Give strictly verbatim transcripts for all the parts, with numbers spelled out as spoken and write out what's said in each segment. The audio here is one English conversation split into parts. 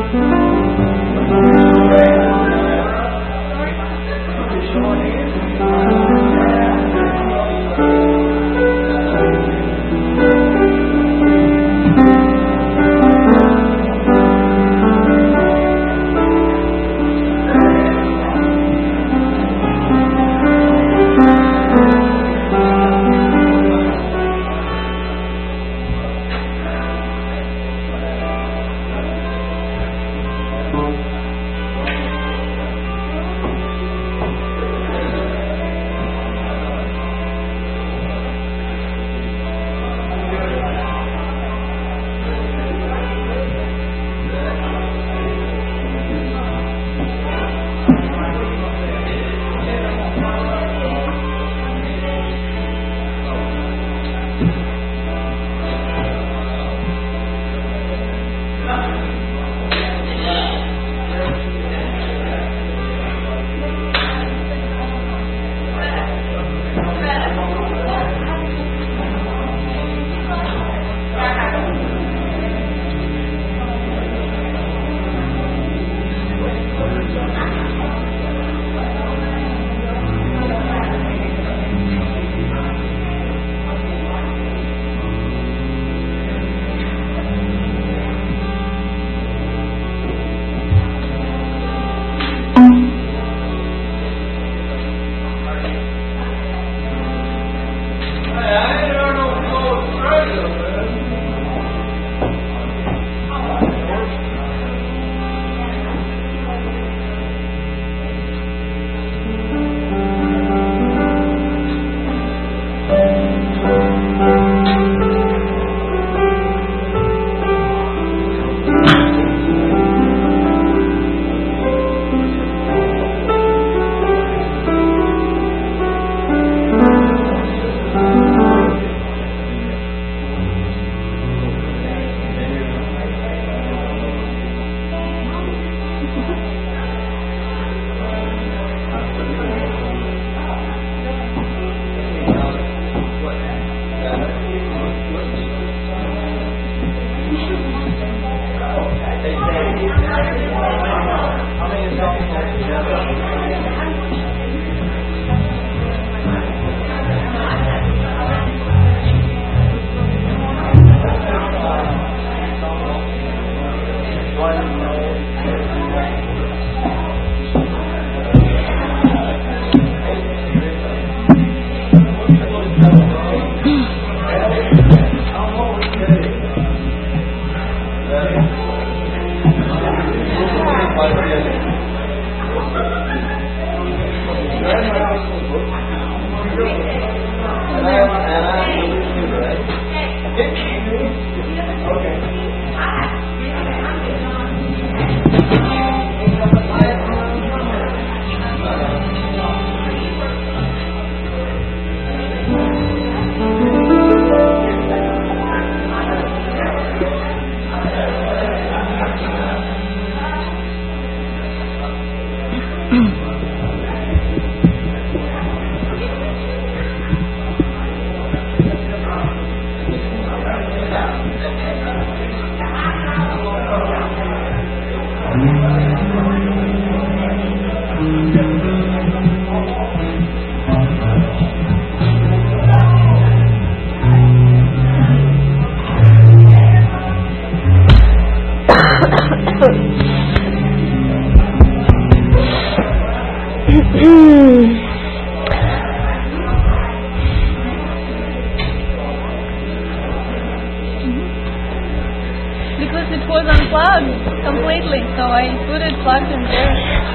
Because it was unplugged completely, so I put it plugged in there.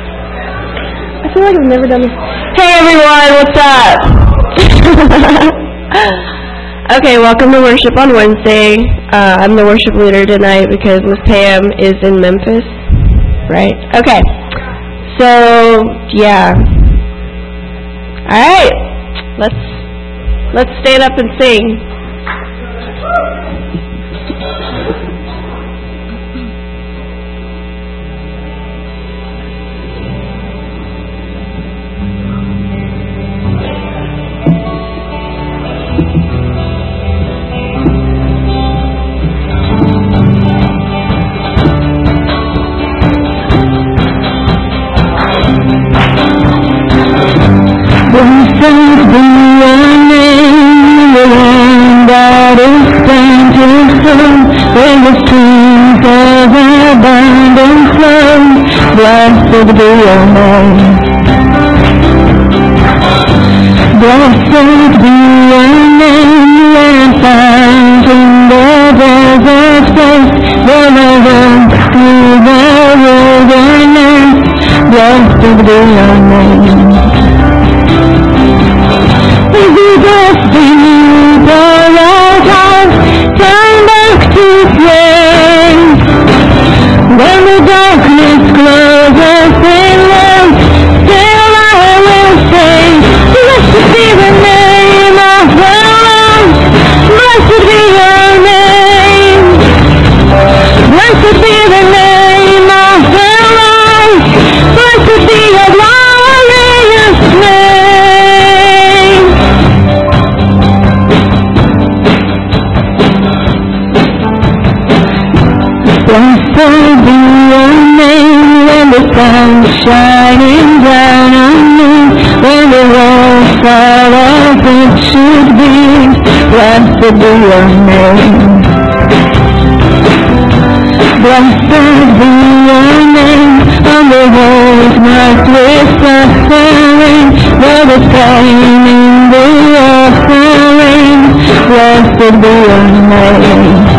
I feel like I've never done this. Hey everyone, what's up? Okay, welcome to worship on Wednesday. Uh, I'm the worship leader tonight because Miss Pam is in Memphis, right? Okay, so yeah. All right, let's let's stand up and sing. Blessed be your name. Blessed be your name, and found in the desert place, when I run through the wilderness. Blessed be your name. We bless thee, pour out our turn back to praise. When the darkness closes in love, still I will say, blessed be the name of the Lord. Blessed be your name. Blessed be the name of the Lord. Blessed be your glorious name. Blessed be your name when the sun's shining down on me, when the world fall as it should be. Blessed be your name. Blessed be your name on the road marked with suffering, where the pain in the offering. Blessed be your name.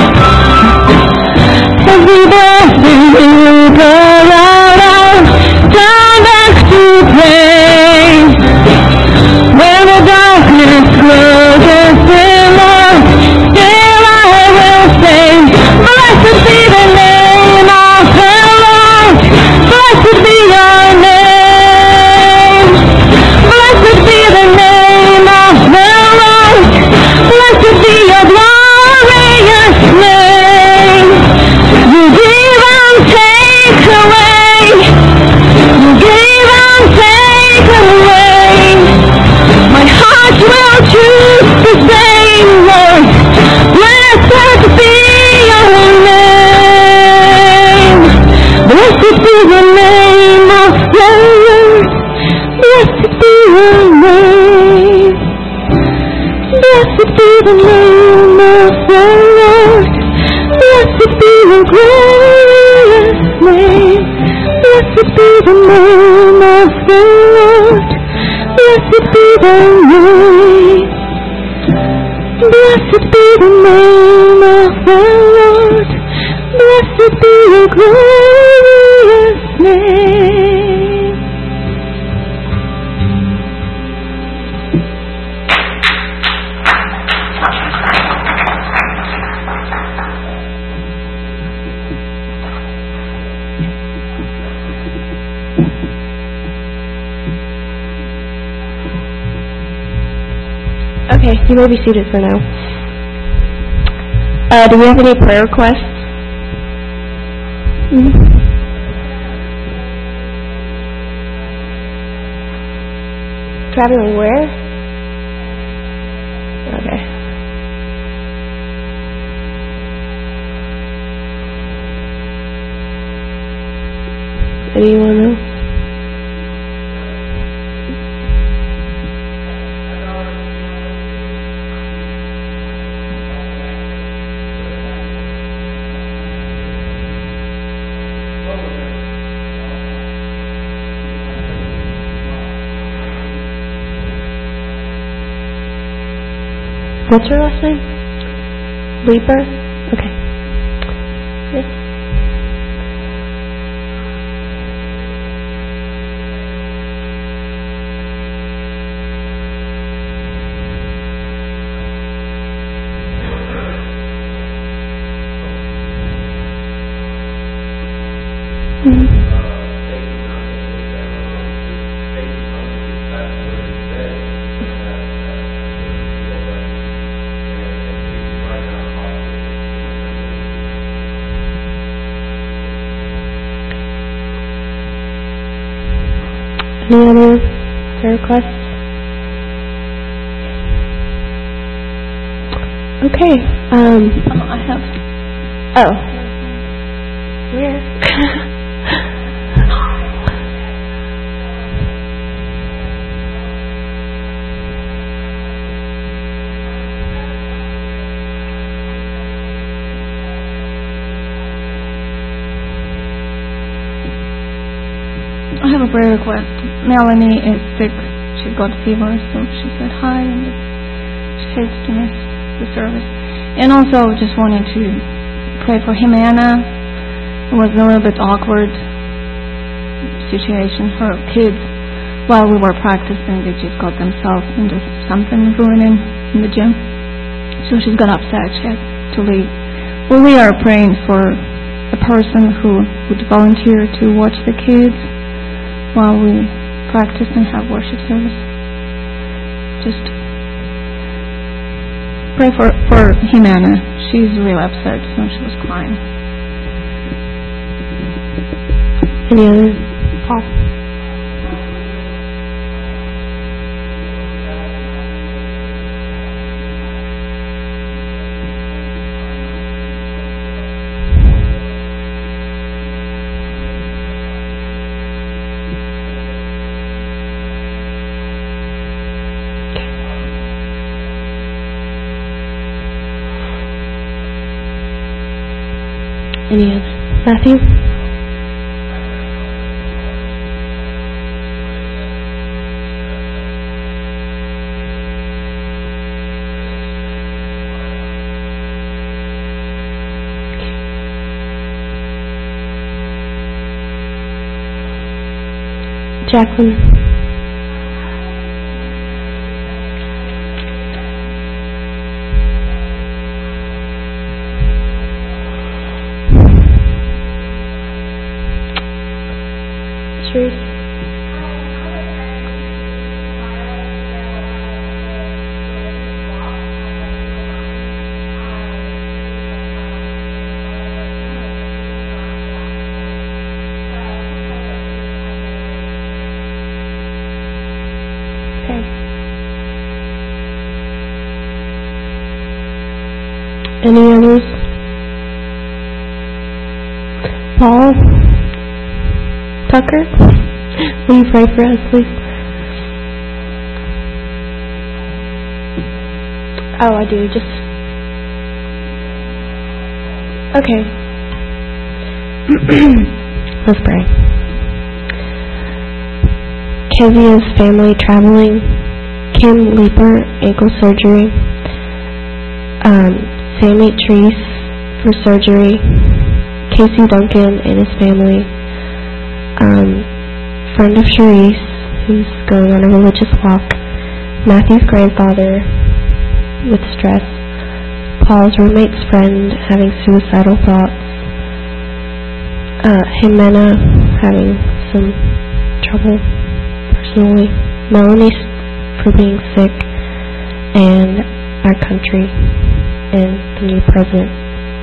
Every blessing you pour out, out, turn back to praise. When the darkness closes in love, still I will say, blessed be the name of the Lord. Blessed be your name. Blessed be the name of the Lord. Blessed be your glorious name. You give and take away. You give and take away. My heart will choose to say, Lord, blessed be your name. Blessed be the name of the Lord. Blessed be your name. Blessed be the name of the Lord. Blessed be your glorious name. Blessed be the name of the Lord. Blessed be the name. Blessed be the name of the Lord. Blessed be your glorious name. Okay, you may be seated for now. Uh, do we have any prayer requests? Mm-hmm. Traveling where? Okay. Anyone else? What's your last name? Leeper? Okay. Yes. Mm-hmm. Any other prayer requests? Okay. Um. Oh, I have. Oh. Where? prayer request. Melanie is sick. She's got fever, so she said hi, and she hates to miss the service. And also just wanted to pray for Jimena. It was a little bit awkward situation. Her kids, while we were practicing, they just got themselves into something ruining in the gym. So she's got upset. She had to leave. Well, we are praying for a person who would volunteer to watch the kids while we practice and have worship service. Just pray for, for Jimena. She's really upset, so she was crying. Any other? Paul? Any other? Matthew? Jacqueline? Sharice? Any others? Paul? Tucker? Will you pray for us, please? Oh, I do. Just... Okay. Let's pray. Kezia's family traveling. Kim Leeper, ankle surgery. Um... Sammy Treese for surgery, Casey Duncan and his family, um, friend of Sharice who's going on a religious walk, Matthew's grandfather with stress, Paul's roommate's friend having suicidal thoughts, uh, Jimena having some trouble personally, Melanie for being sick, and our country and the new president.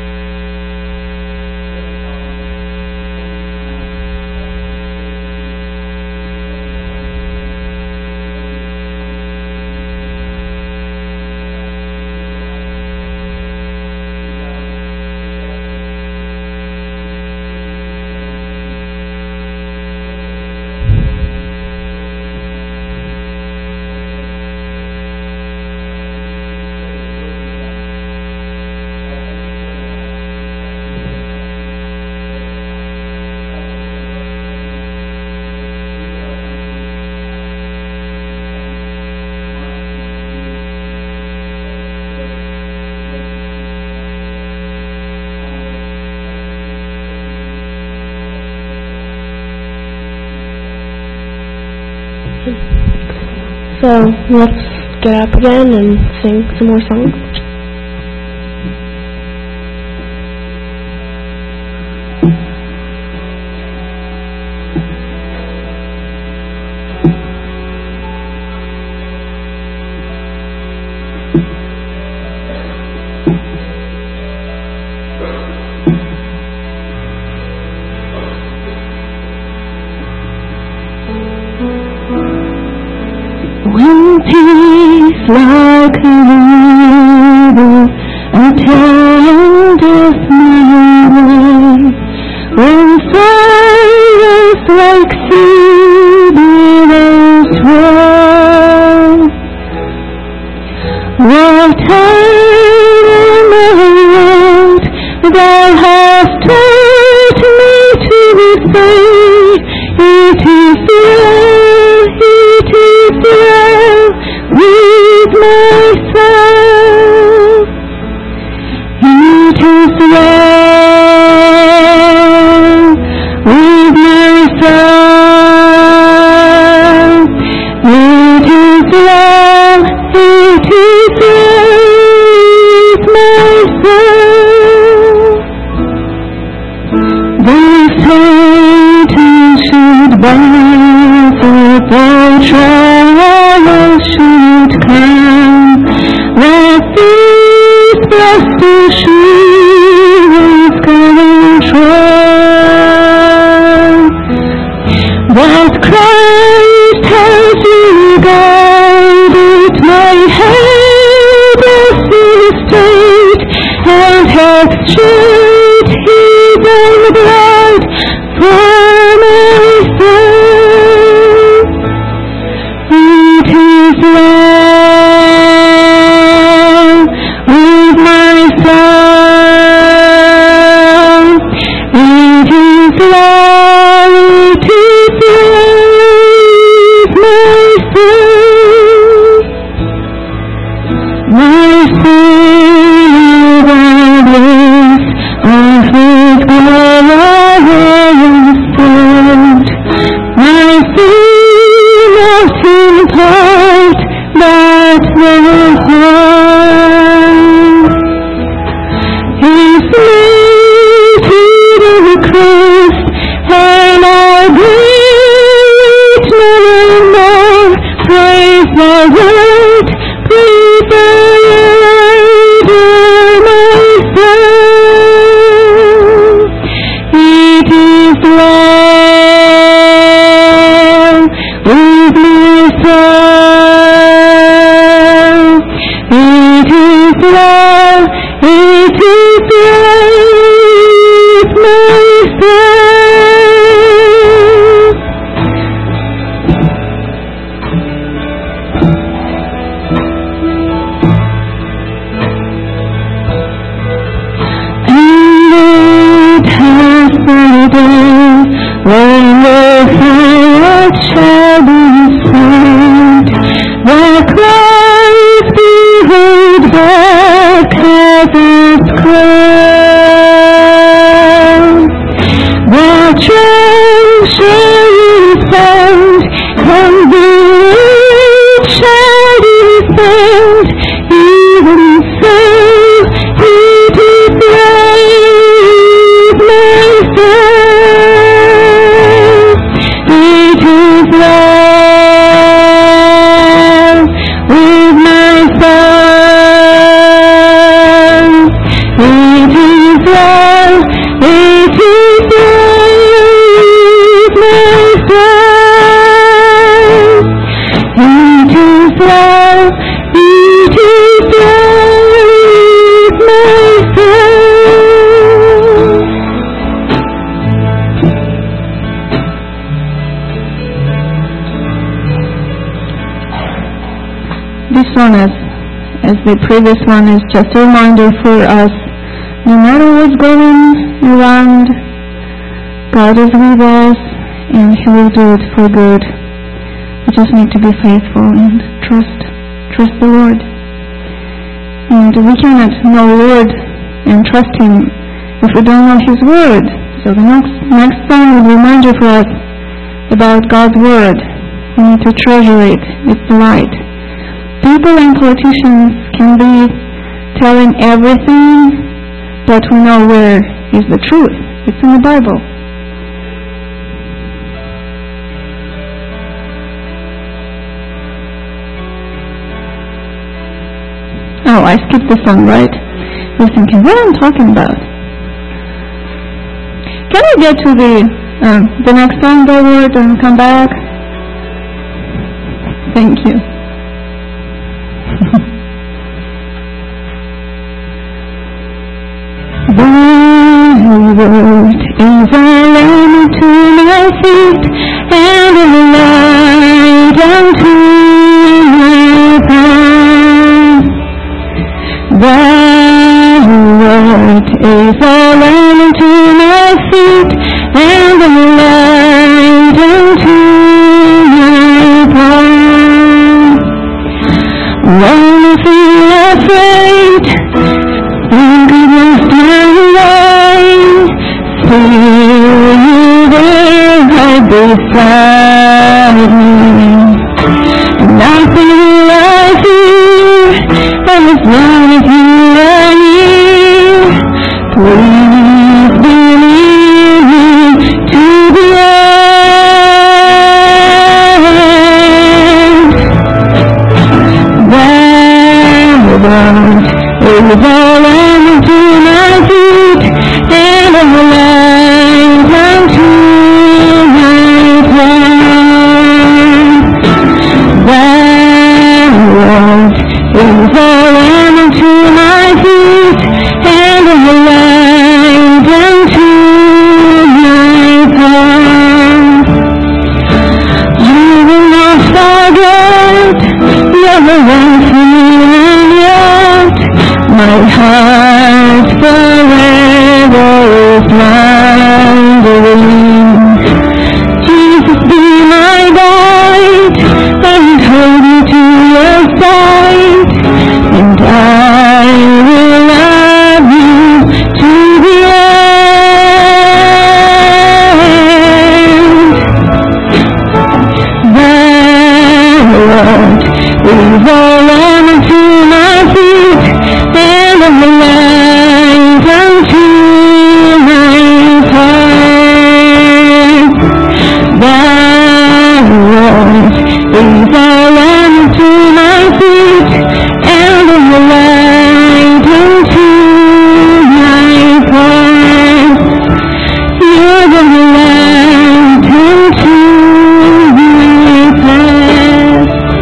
So let's get up again and sing some more songs. When peace like a river attendeth my way, when silence like sea billows roll, what tide in the world thou hast taught me to be free. It is well, it is well with my soul. It is well with my soul. It is well, it is well with my soul. Though Satan should bow, though trials should come, let this blessed assurance control, that Christ has regarded my helpless estate, and hath shed his own blood for my soul. It is well with my soul. It is well, it is well with my soul. My soul ablaze of His glorious sight. My soul lost in part that never found. His native in the Christ, and I great no more. Praise the Lord, praise the Lord, oh my soul. It is well with my soul. It is well, it is well with my soul. And it has been a day when the fire shall be spent, the Christ behold back as its crown, the treasure is found, and the rich shall descend. Even so, it is well with my soul. It is well with my soul. It is well, it is well with my soul. It is well, it is well with my soul. This one, as, as the previous one, is just a reminder for us, no matter what's going around, God is with us and He will do it for good. We just need to be faithful and trust, trust the Lord. And we cannot know the Lord and trust Him if we don't know His Word. So the next, next song is a reminder for us about God's Word. We need to treasure it, its light. People and politicians can be telling everything, but we know where is the truth. It's in the Bible. Oh, I skipped the song, right? You're thinking, what am I talking about? Can we get to the um, the next song, the Lord, and come back? Thank you. Thy word is a lamp to my feet and a light unto my path. Thy word is a lamp to my feet and a light unto you there right beside me. Nothing I fear, and as long as you are near, please believe me to the end. That was is all I'm to my feet, and I'm alive unto my plan. That was is all I'm to my feet, and I'm alive unto my plan. You will not forget, never once in yet. My heart forever is wandering. Jesus, be my guide, and hold me to your side, and I will love you to the end. That Lord is all unto my feet, and I'm alive unto my heart. That Lord is all unto my feet, and I'm alive unto my heart. You're the light unto my path.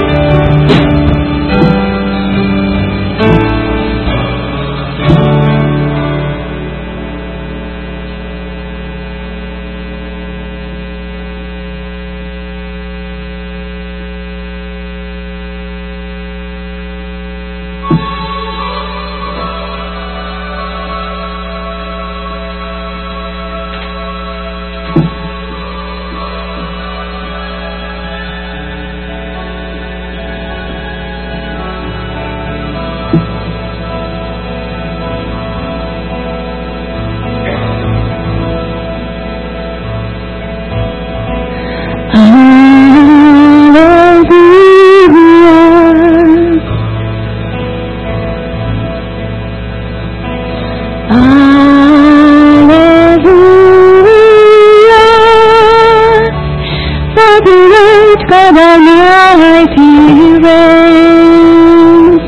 God Almighty reigns.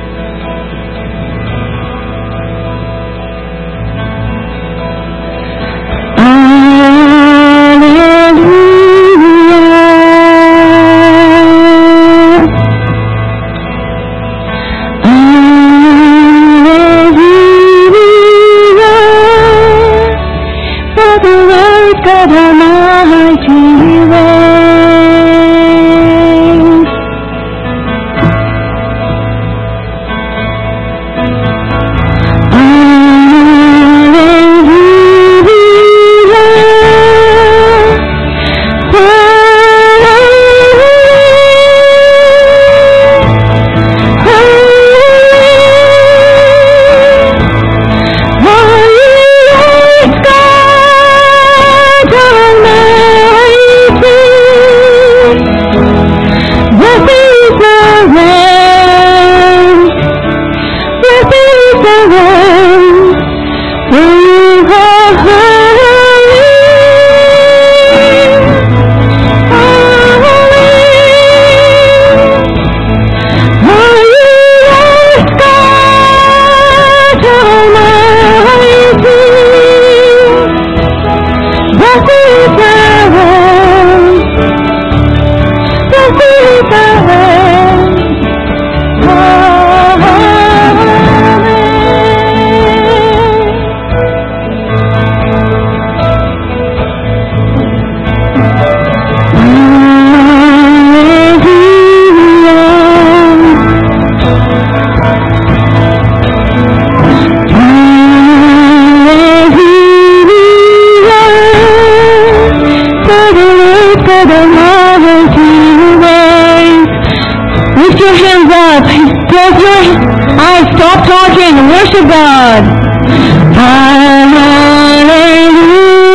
God Almighty reigns. Stop talking and worship God. Hallelujah.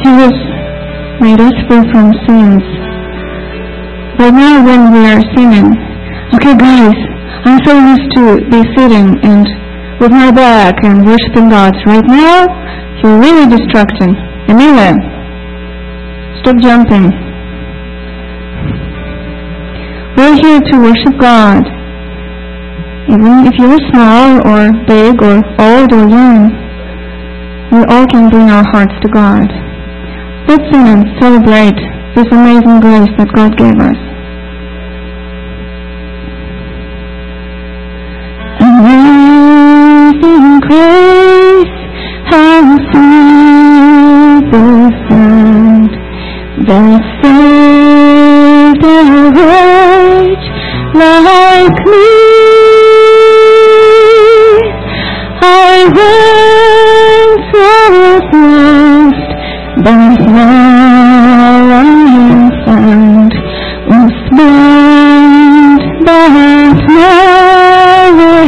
He has made us free from sins. But now when we are sinning, okay guys, I'm so used to be sitting and with my back and worshiping God. Right now, you're really distracting. Emilia, stop jumping. We're here to worship God. Even if you're small or big or old or young, we all can bring our hearts to God. Let's sing and celebrate this amazing grace that God gave us. Amazing grace, how sweet the sound that saved a wretch like me. I once was lost, but now I am found, was blind, but now I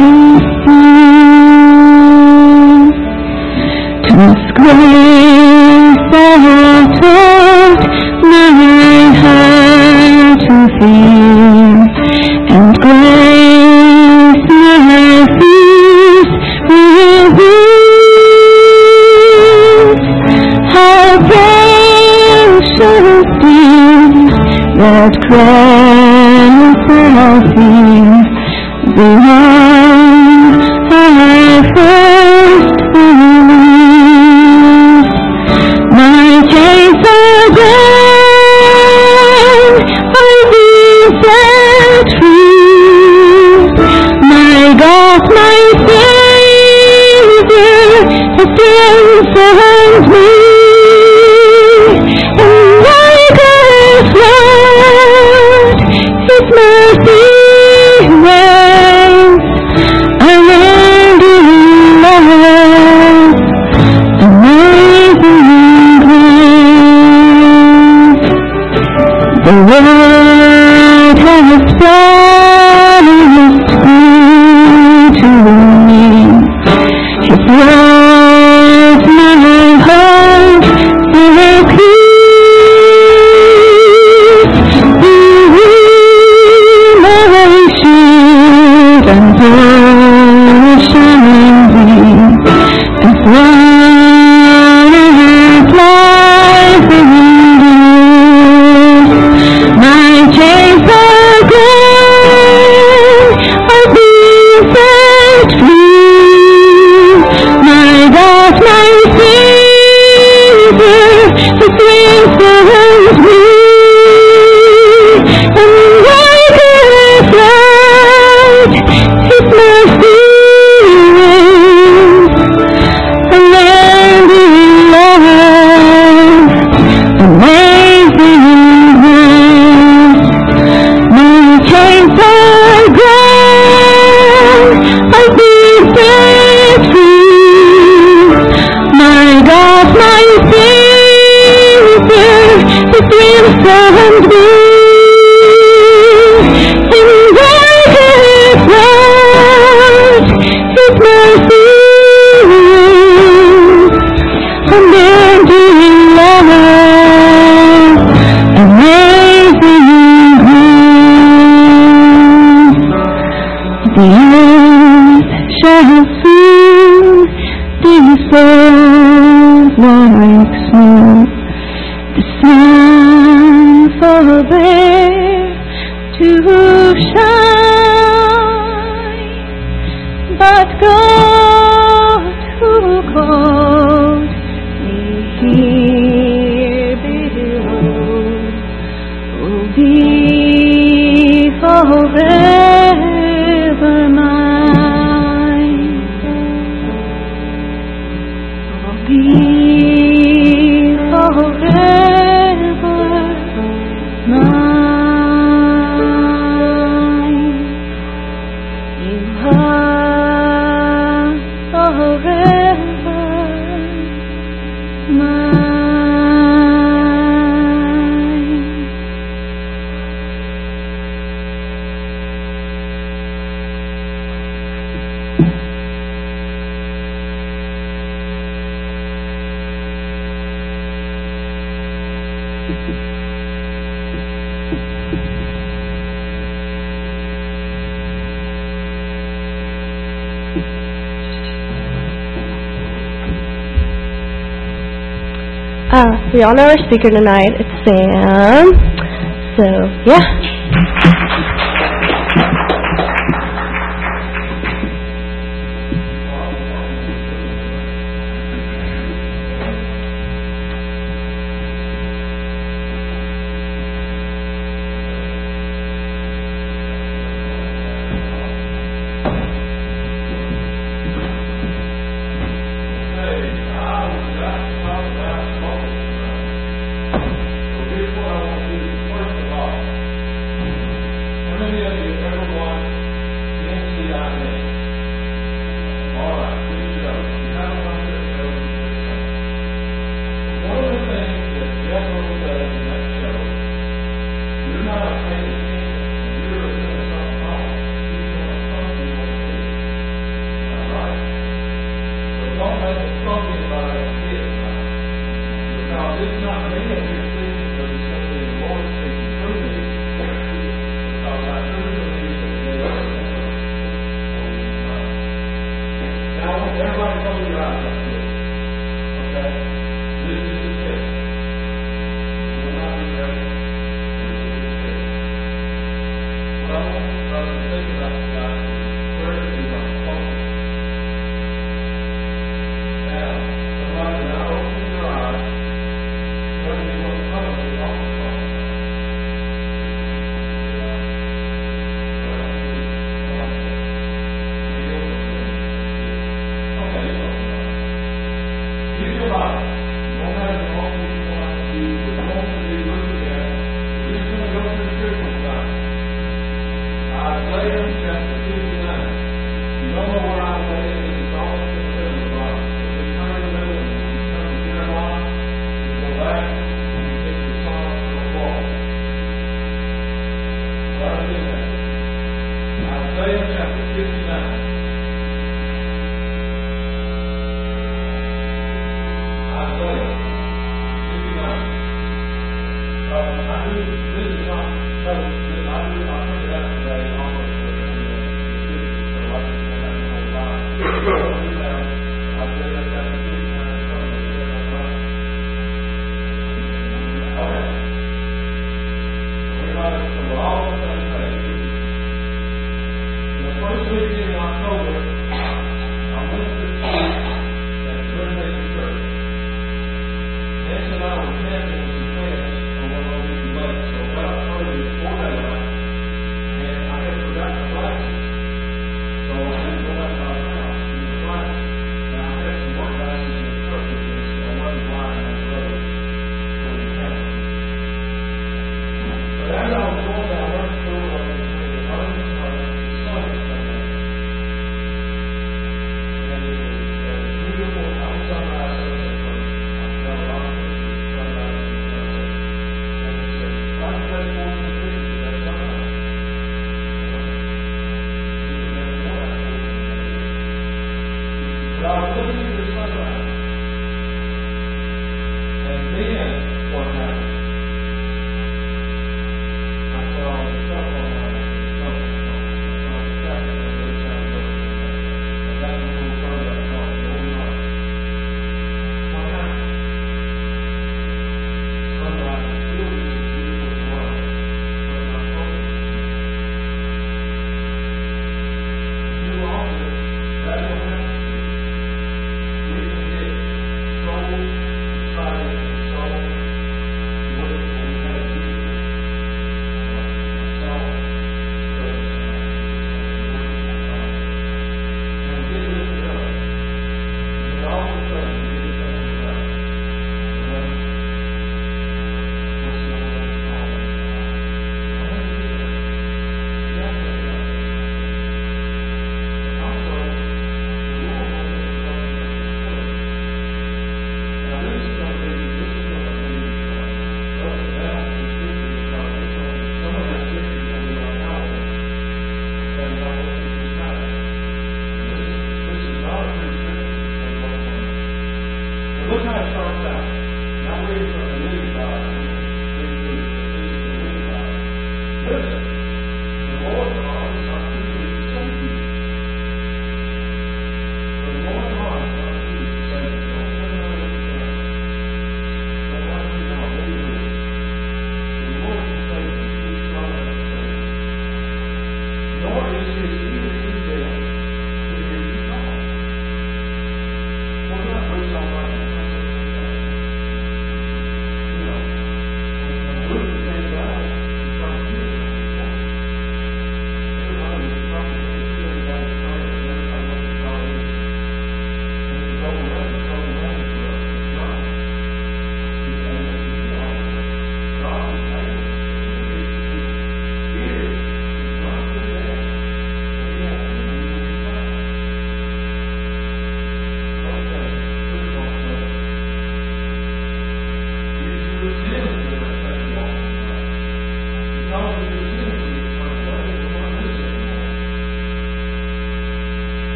see. 'Twas grace that taught my heart to fear, and grace my fears revealed. How precious did that cross of fear, the one I first believed. My chains are gone, I'll be set free. My God, my Savior, has ransomed me. And like a flood, His mercy waves. I'm ending love, amazing grace. The Lord has promised good to me. His word my heart will keep. He will my shield and portion indeed. As one of life indeed. My chains are gone, I'll be set free. My God, my Savior, has ransomed me. And like a flood, His mercy reigns. Unending love, amazing grace. My chains are gone, I'll be set free. My God, my Savior, has ransomed me. And like a flood, His mercy reigns. Unending love, amazing grace. The earth shall soon dissolve like snow. The sun forbear to shine, but God who called me here below will be forever mine. Will be forever mine. You are we all know our speaker tonight. It's Sam. So, yeah.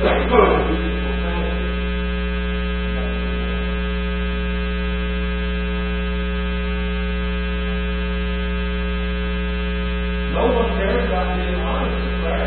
No one cares about being honest in prayer.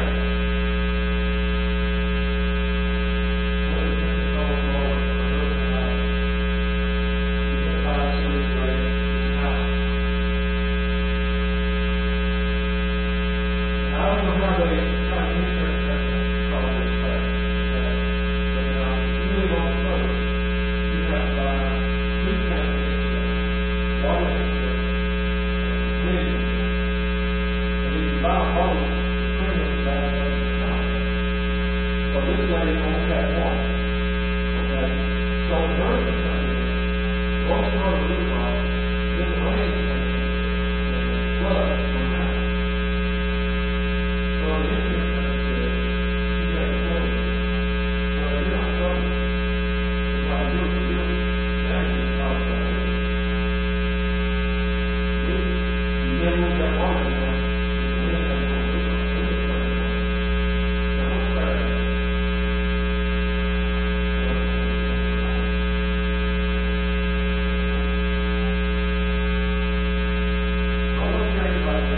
Like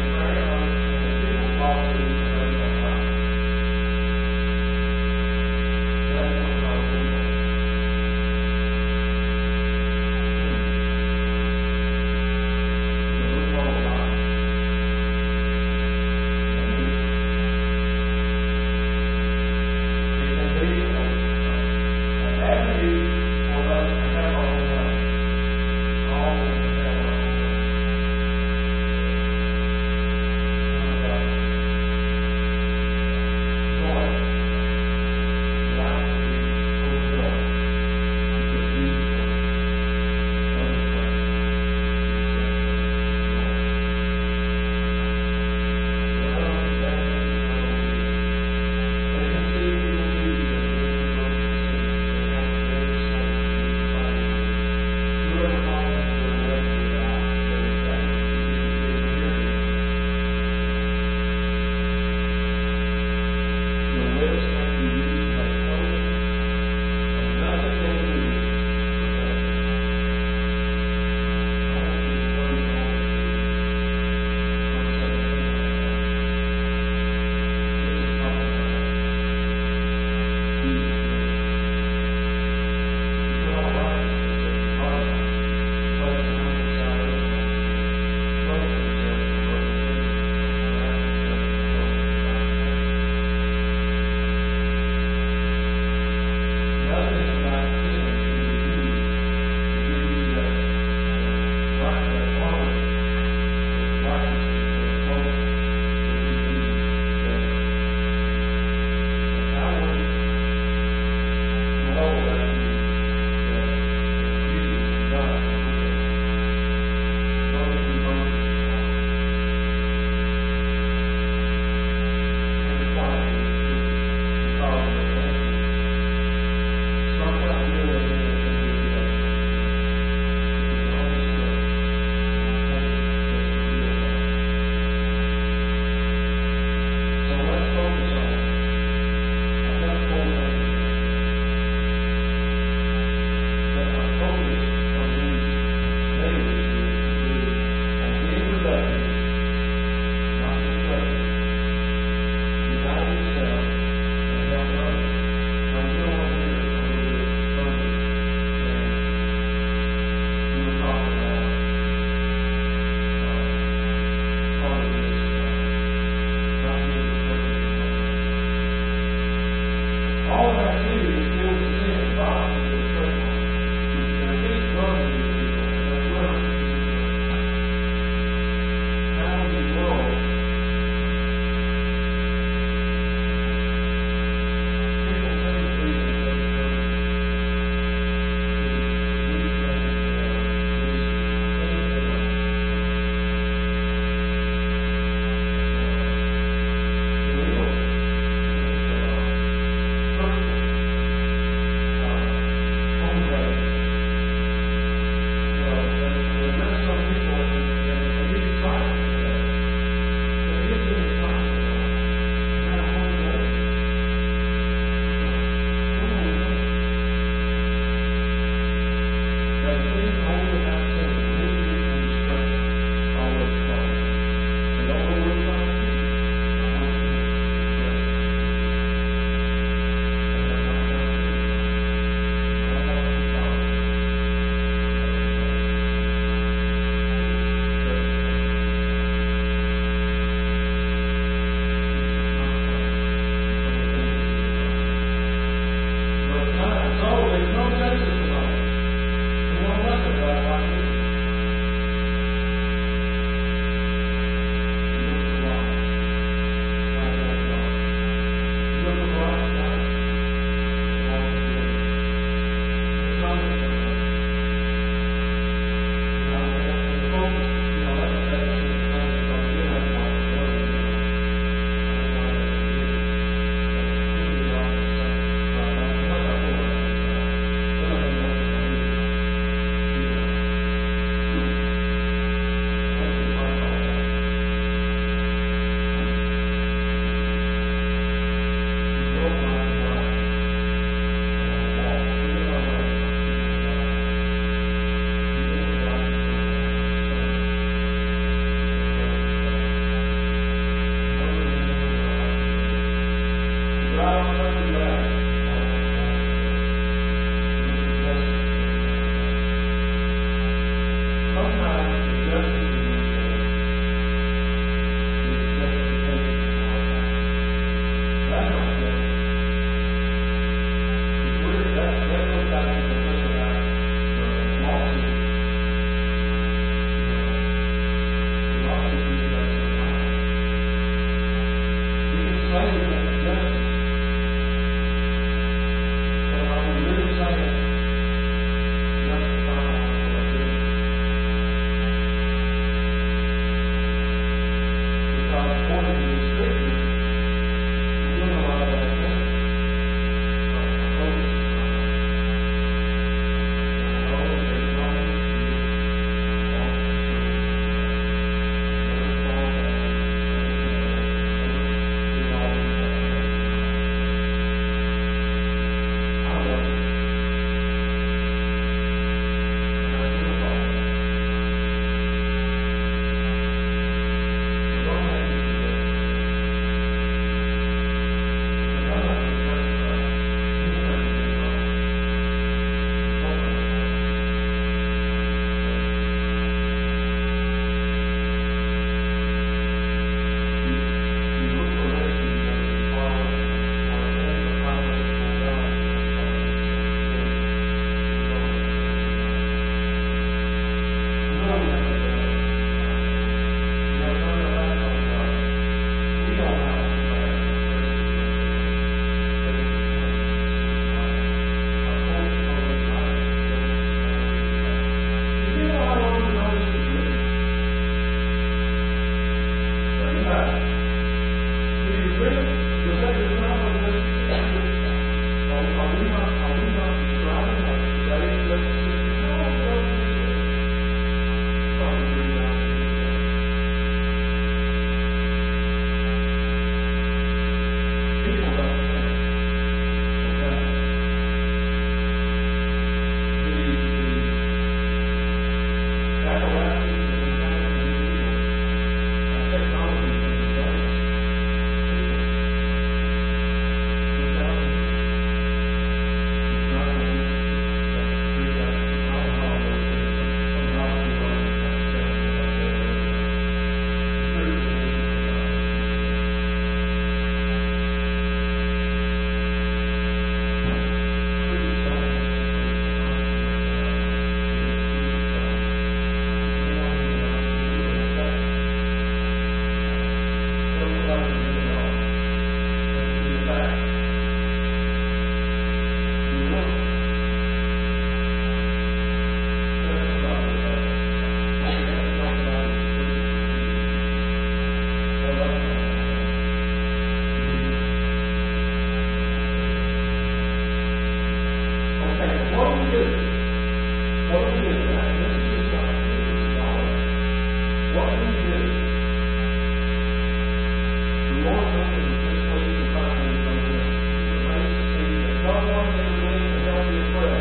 someone that is willing to help you pray.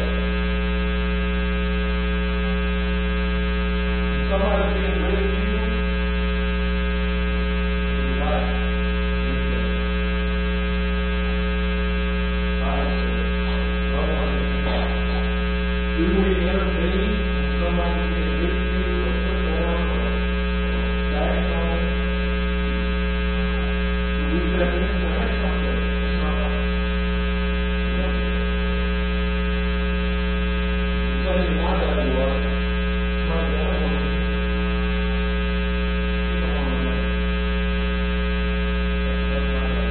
Somebody being with you. Do we intervene when somebody being with you or put down or back on? Do we step in and say, hey, okay, it's not right? Something my daddy was, my dad was, you don't want to know. That's not right.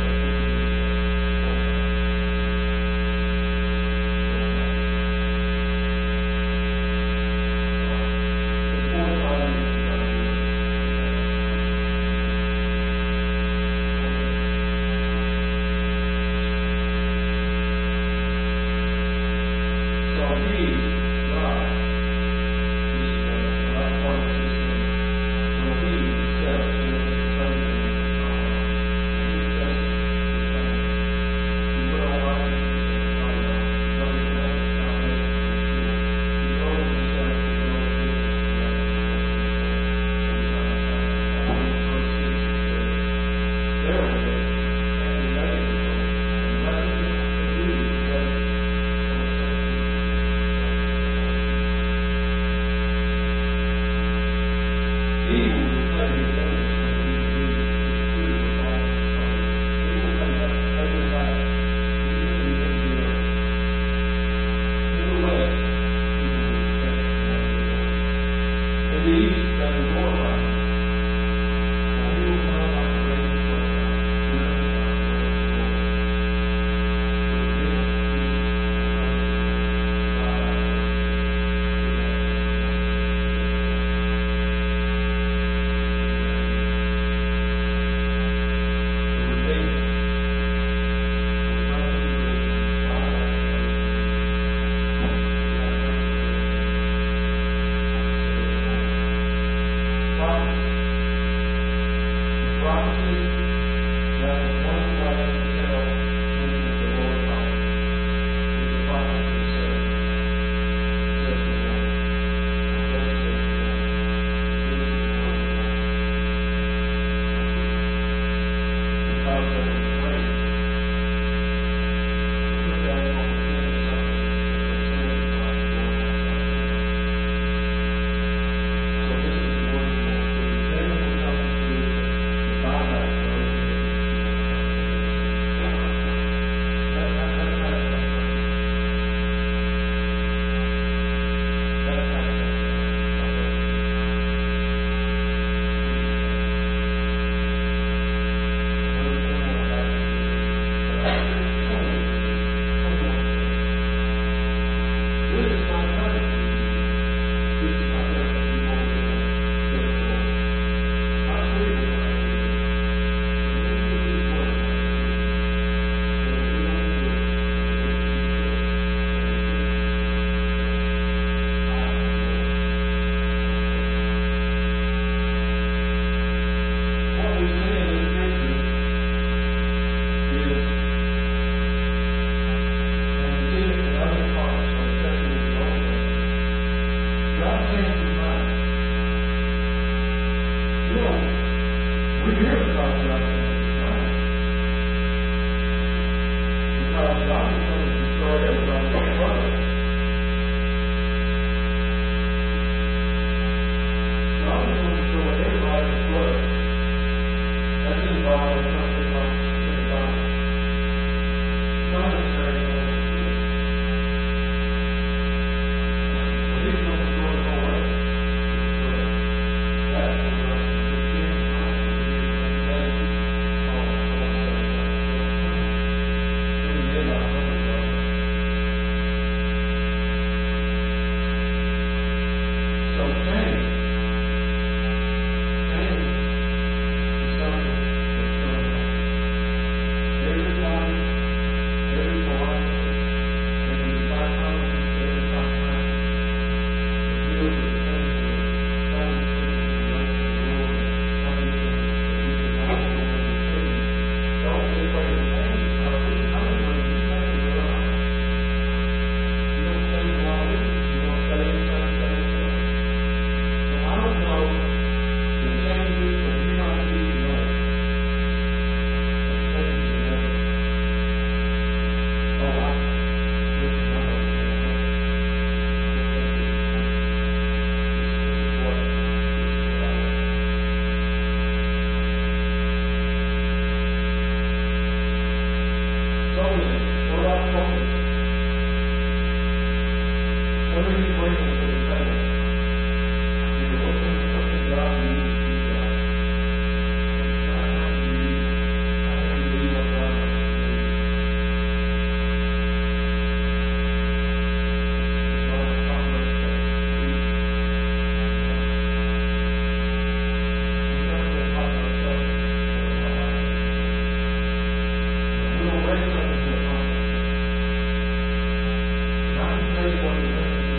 what are you bringing to the table? You know, what can, what can God use you guys? How can you, how can you be what God wants you to be? It's not a complex thing. We have to talk to ourselves. We will raise up into a complex. And I can tell you what the difference is.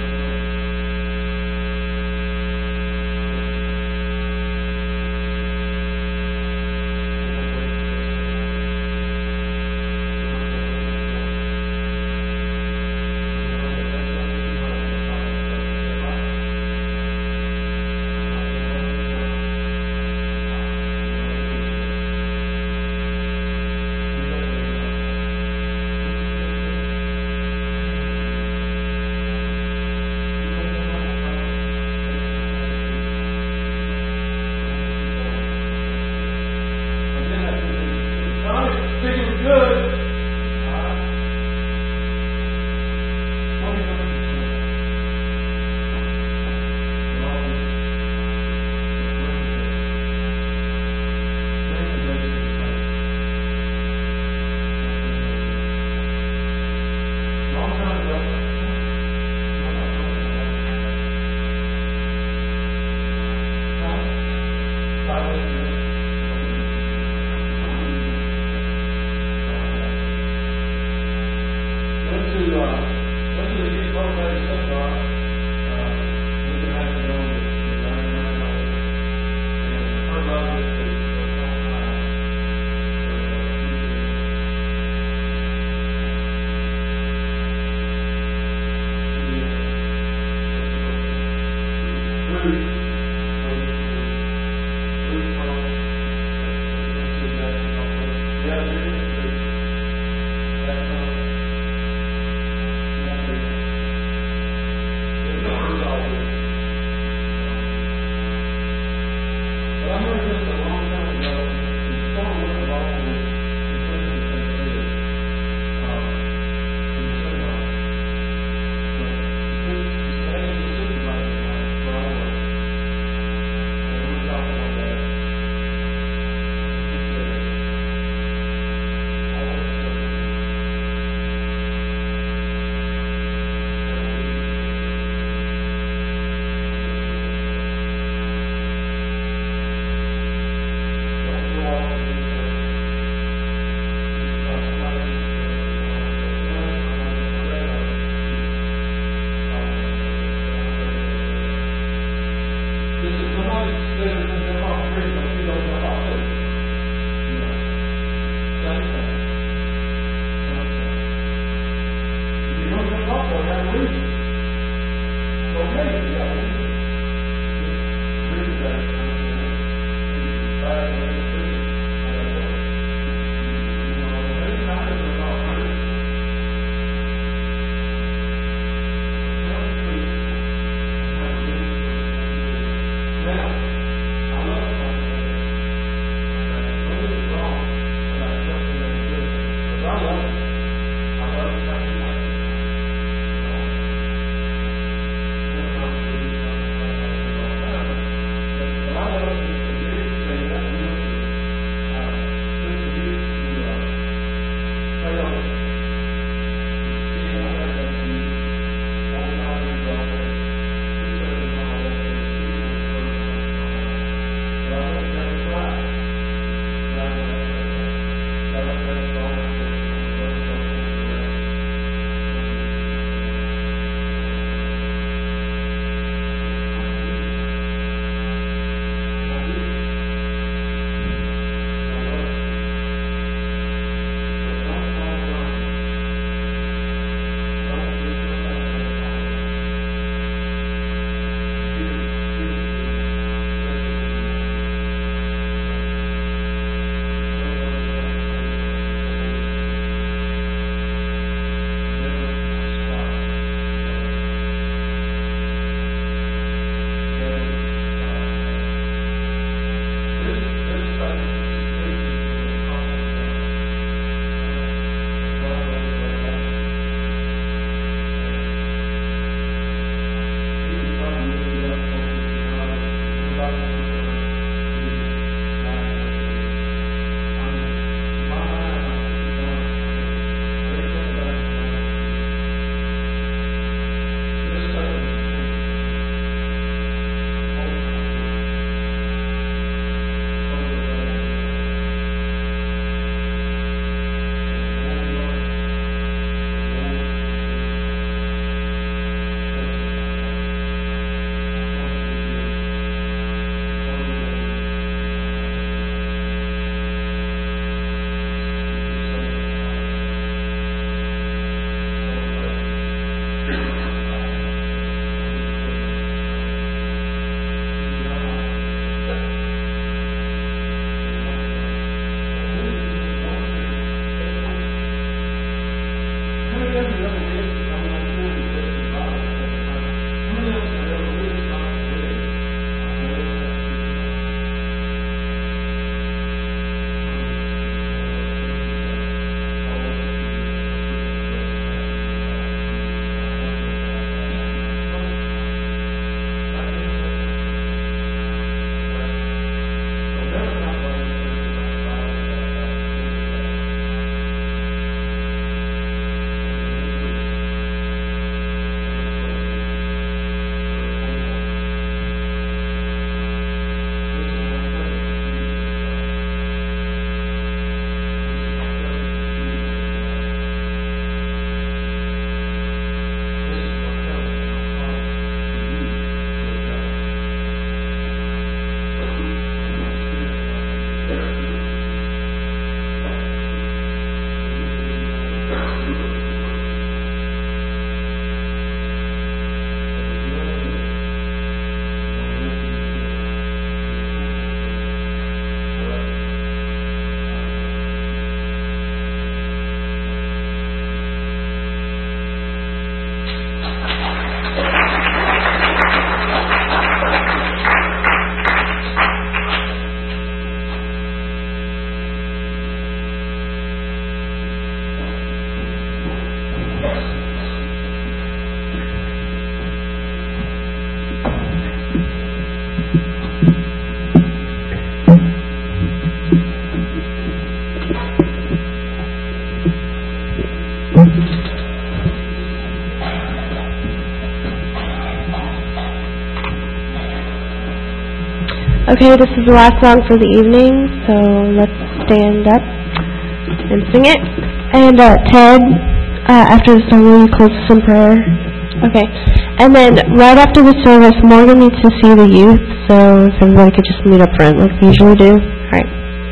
Okay, this is the last song for the evening, so let's stand up and sing it. And uh, Ted, uh, after the song, will you close us in prayer? Okay. And then right after the service, Morgan needs to see the youth, so if everybody could just meet up front like we usually do. All right.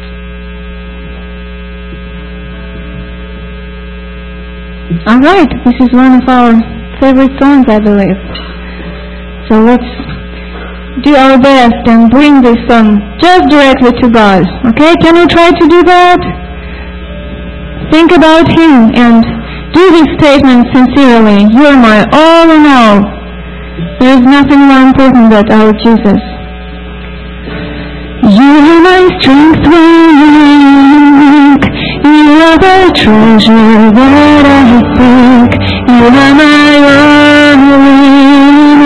All right, this is one of our favorite songs, I believe. So let's do our best and bring this song just directly to God. Okay, can you try to do that? Think about Him and do this statement sincerely. You are my all in all. There is nothing more important than our Jesus. You are my strength when I'm weak. You are the treasure that I seek. You are my all in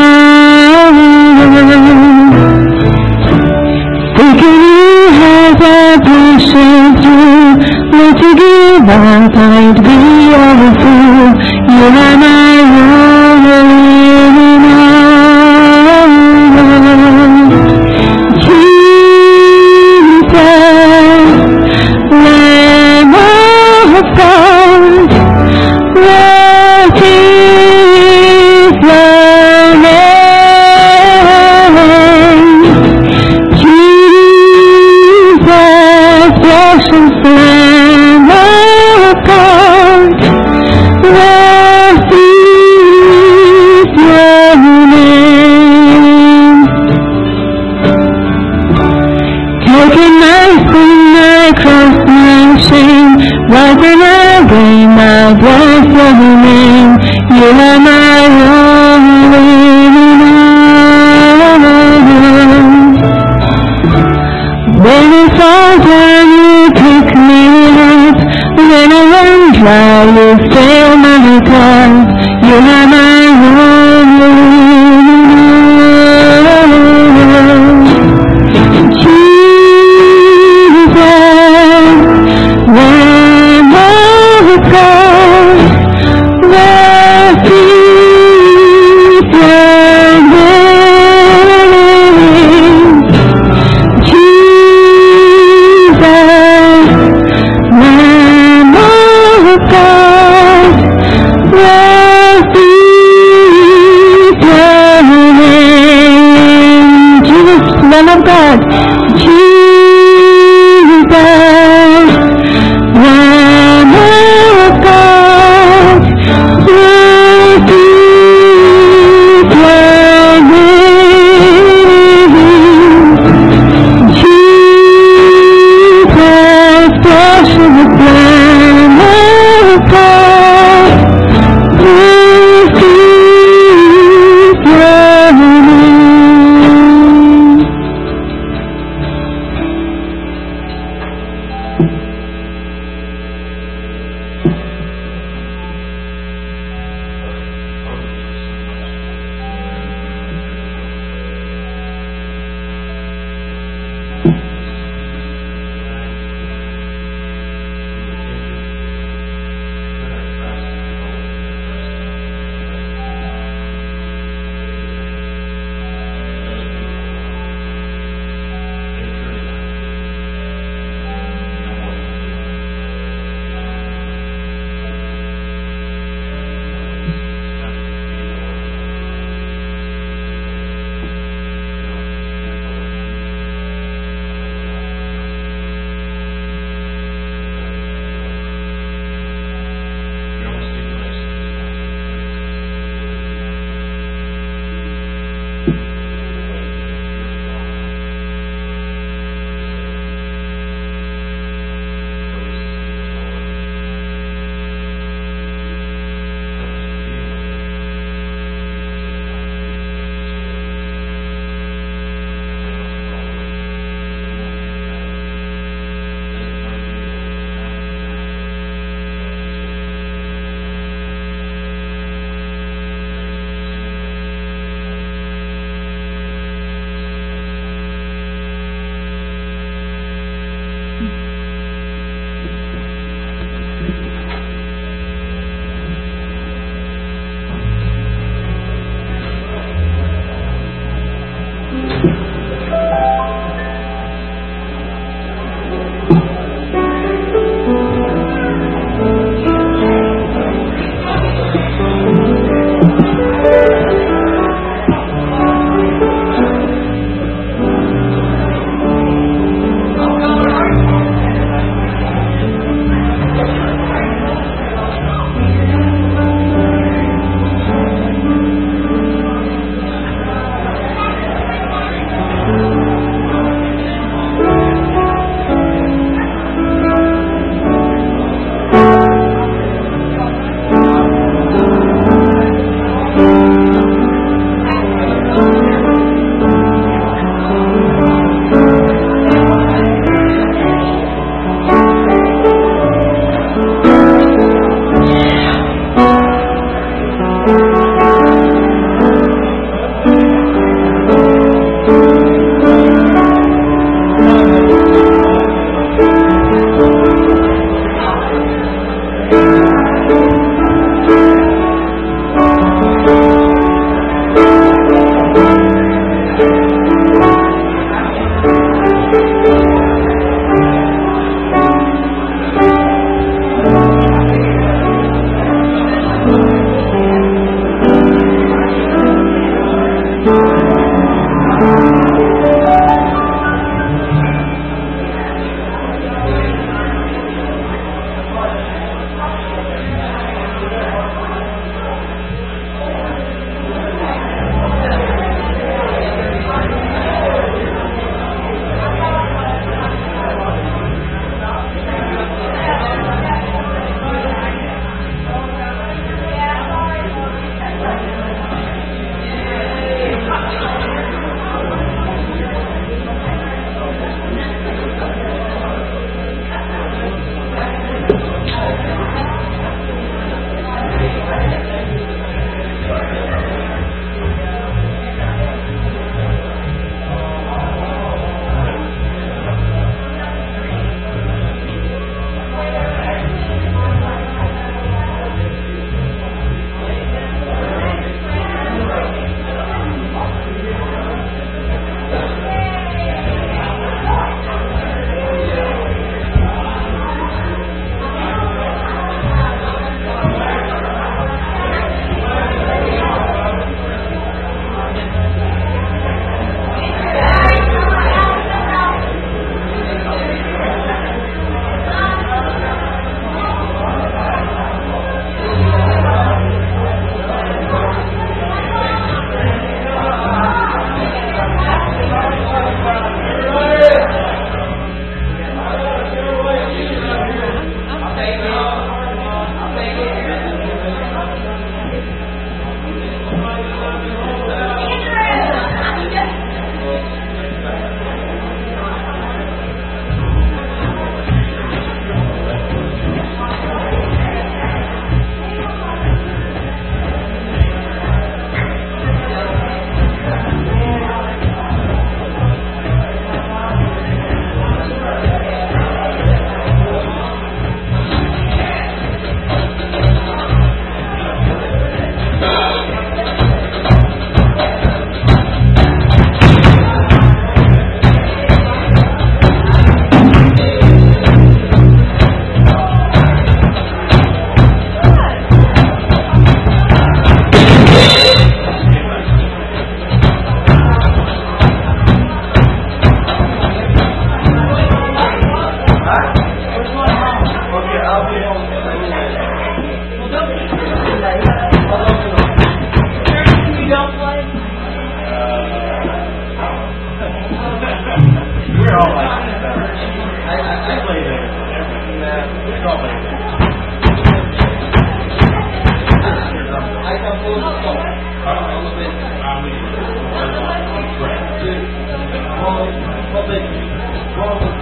all. Seeking you has a precious through. Not to give up, I'd be a fool. You are my all in all. Jesus, Lamb of God, what is your name? Jesus, precious Lamb of God, what is your name? Taking my sin, my cross, my shame, wiping away my blessed name. You are my all in all. When I fall down, you pick me up. When I run dry, you fill my cup. You are my all in all. Jesus, Lamb of God, what is your name? Jesus, Lamb of God, what is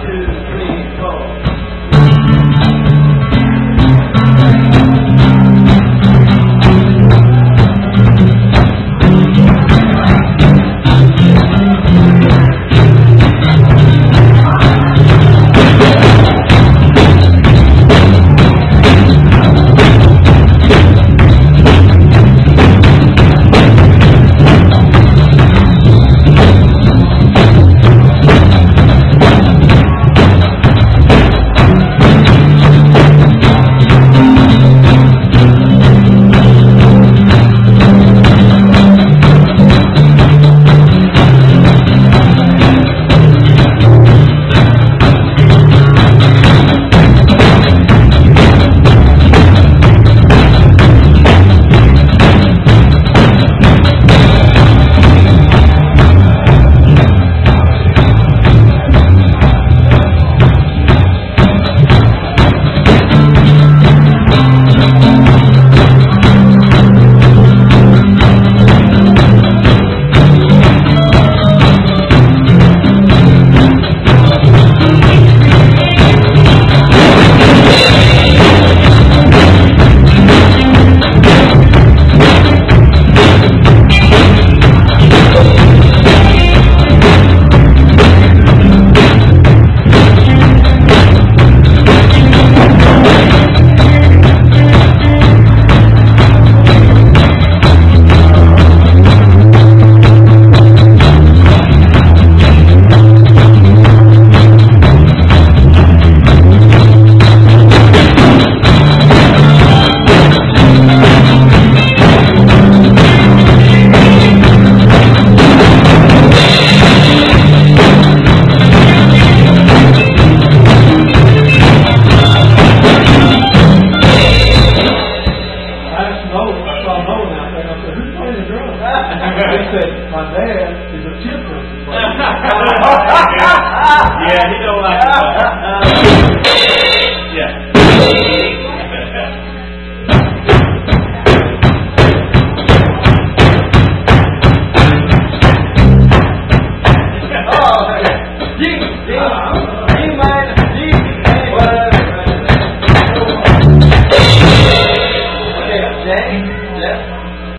two, three, four. Yeah, he don't like it. Yeah.